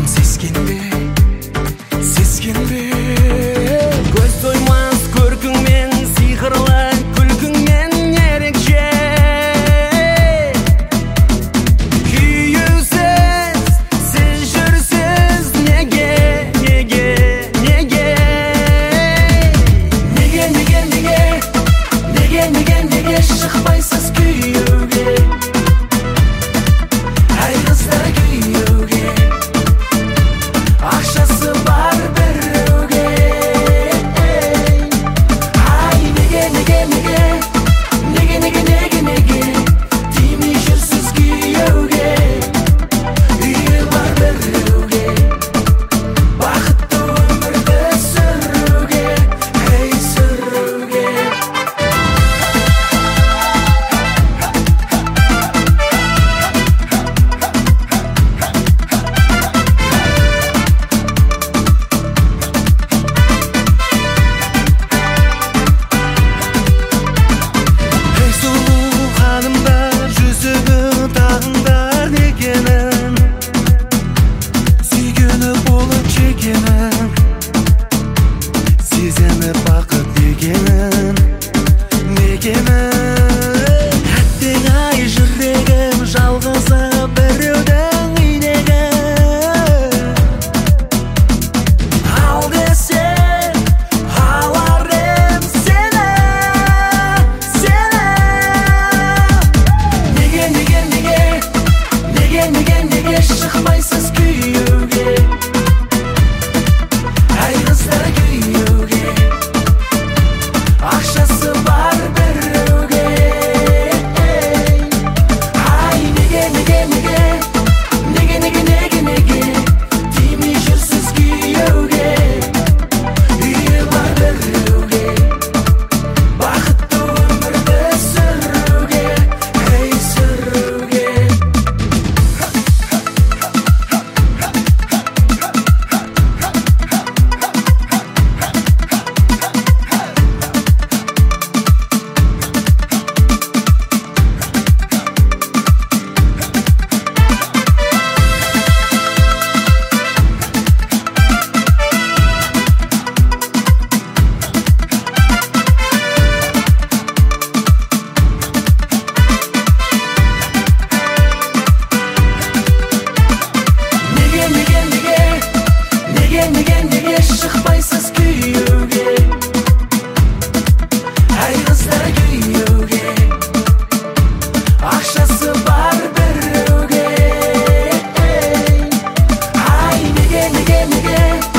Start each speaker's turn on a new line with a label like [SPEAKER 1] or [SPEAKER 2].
[SPEAKER 1] Сескенбе, сескенбе, көз тоймас көркіңмен, сиқырлы күлкіңмен ерекше. Күйеусіз, сіз жүрсіз, неге, неге, неге? Неге шықпайсыз күйеуге? Әй қыздар күйеуге, ақшасы бар біреуге. Ай, неге тимей жүрсіз күйеуге? Үйі бар біреуге, бақытты өмірді сүруге, ей сүруге. Сезініп бақыт дегенін, әттең ай жүрегім жалғызы біреудің үйдегі. Ал десең алар ем сені. Неге шықпайсыз күйеуге? Әй қыздар күйеуге, ақшасы бар біреуге. Ай, неге тимей жүрсіз күйеуге? Үйі бар біреуге, бақытты өмірді сүруге, ей сүруге. Неге шықпайсыз күйеуге? Әй қыздар күйеуге, ақшасы бар біреуге. Ай, неге